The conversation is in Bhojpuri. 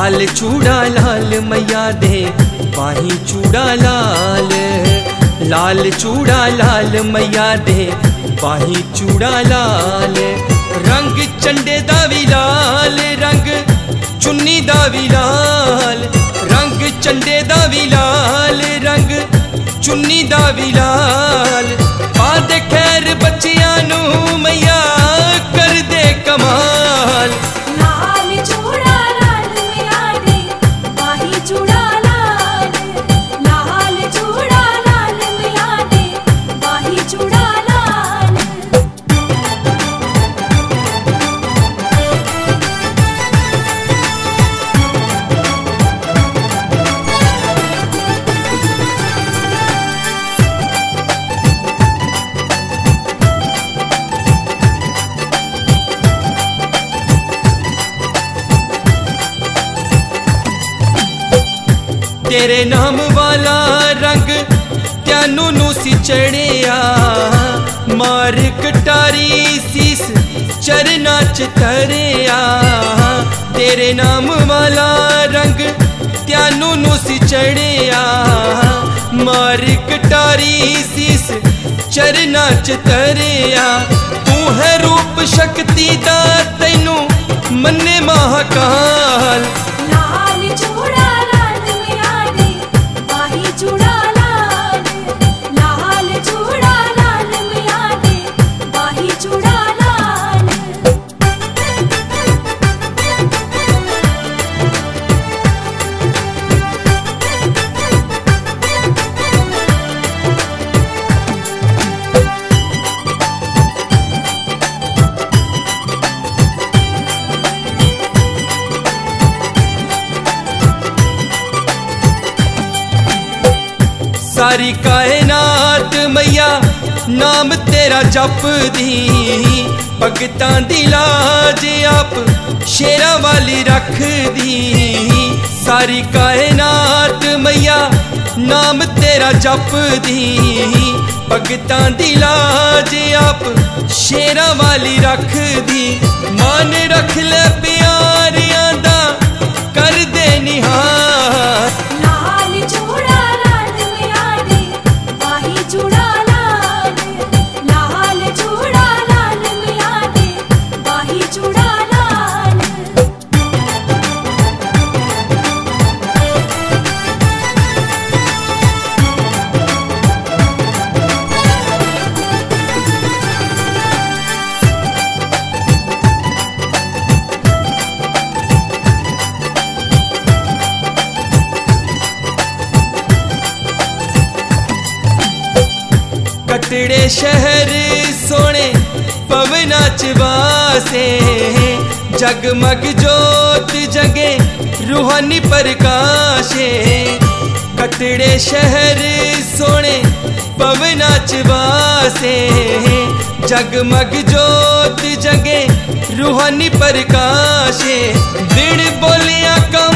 लाल चूड़ा लाल मैया दे बाही चूड़ा लाल, लाल चूड़ा लाल मैया दे बाही चूड़ा लाल। रंग चंडे दा भी लाल, रंग चुन्नी दा भी लाल, रंग चंडे दा भी लाल, रंग चुन्नी दा भी लाल। पा दे खैर बच्चियां नू मैया कर दे कमाल। लाल चूड़ा लाल मैया दे बाही चूड़ा लाल, लाल चूड़ा लाल मैया दे बाही चूड़ा लाल। तेरे नाम वाला रंग त्यानू नू सी चढ़िया, मार कटारी सीस चरना च धरिया। तेरे नाम वाला रंग त्यानू नू सी चढ़िया, मार कटारी सीस चरना च धरिया। तू है रूप शक्ति दा तैनू मन्ने महाकाल। लाल चूड़ा लाल मैया दे बाही चूड़ा लाल, लाल चूड़ा लाल मैया दे बाही चूड़ा लाल। सारी कायनात मैया नाम तेरा जप दी, भगतां दी लाज आप शेरां वाली रख दी। सारी कायनात मैया नाम तेरा जप दी, भगतां दी लाज आप शेरां वाली रख दी। मान रख ले प्यारियां दा कर दे निहार। लाल चूड़ा लाल मैया दे बाही चूड़ा लाल, लाल चूड़ा लाल मैया दे बाही चूड़ा लाल। कटड़े शहर सोने पवना च वासे, जगमग जोत जगे रूहानी प्रकाशे। कटड़े शहर सोने पवना च वासे, जगमग जोत जगे रूहानी प्रकाशे। बिन बोलिया कम